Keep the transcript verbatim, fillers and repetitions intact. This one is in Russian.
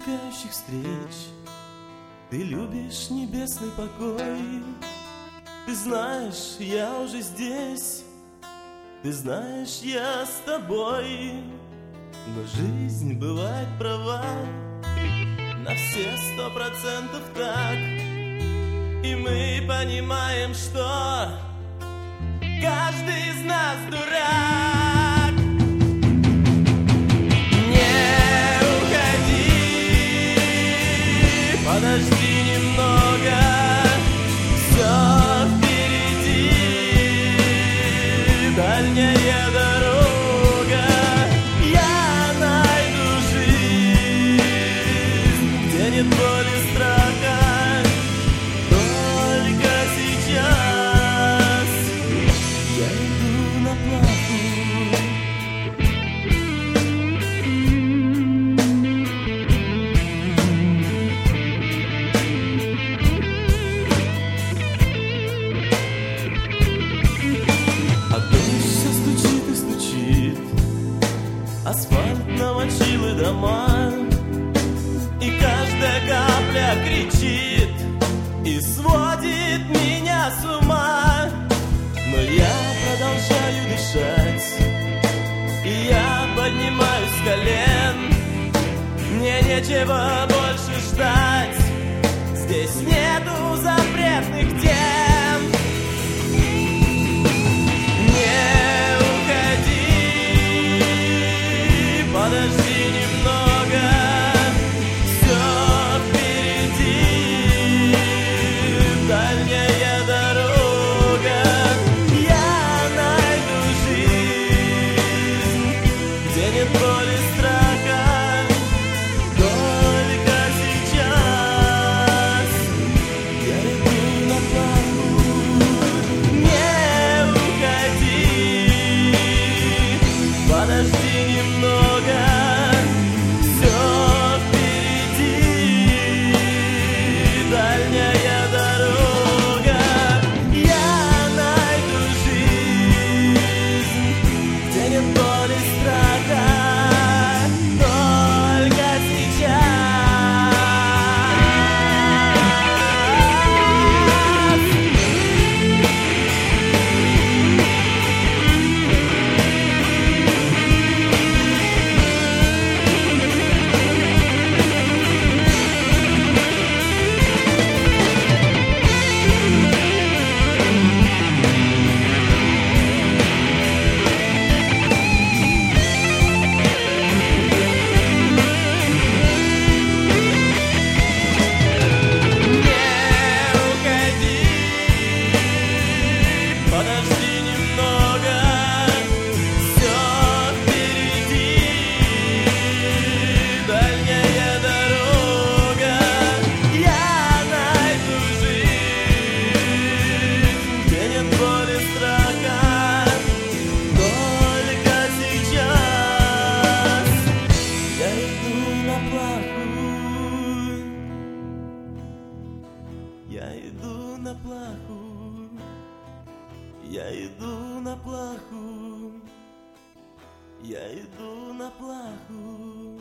мелькающих встреч. Ты любишь небесный покой. Ты знаешь, я уже здесь. Ты знаешь, я с тобой. Но жизнь бывает права, на все сто процентов так. И мы понимаем, что каждый из нас дурак. Не уходи, подожди немного, все впереди, дальняя дорога. Я найду жизнь, где нет боли, страха. Только сейчас я иду на плаху. А дождь все стучит и стучит, асфальт намочил и дома, и каждая капля кричит и сводит меня с ума. Но я продолжаю дышать, и я поднимаюсь с колен. Мне нечего больше ждать, здесь нету запретных тем. Не уходи, подожди немного, все впереди, дальняя дорога. Я найду жизнь, где нет боли, страха. Только сейчас я иду на плаху. Не уходи, подожди немного, все впереди, дальняя дорога. Я найду жизнь, где нет боли, страха. Только сейчас. Подожди немного, все впереди, дальняя дорога. Я найду жизнь, где нет боли, страха. Только сейчас я иду на плаху. Я иду на плаху. Я иду на плаху, я иду на плаху.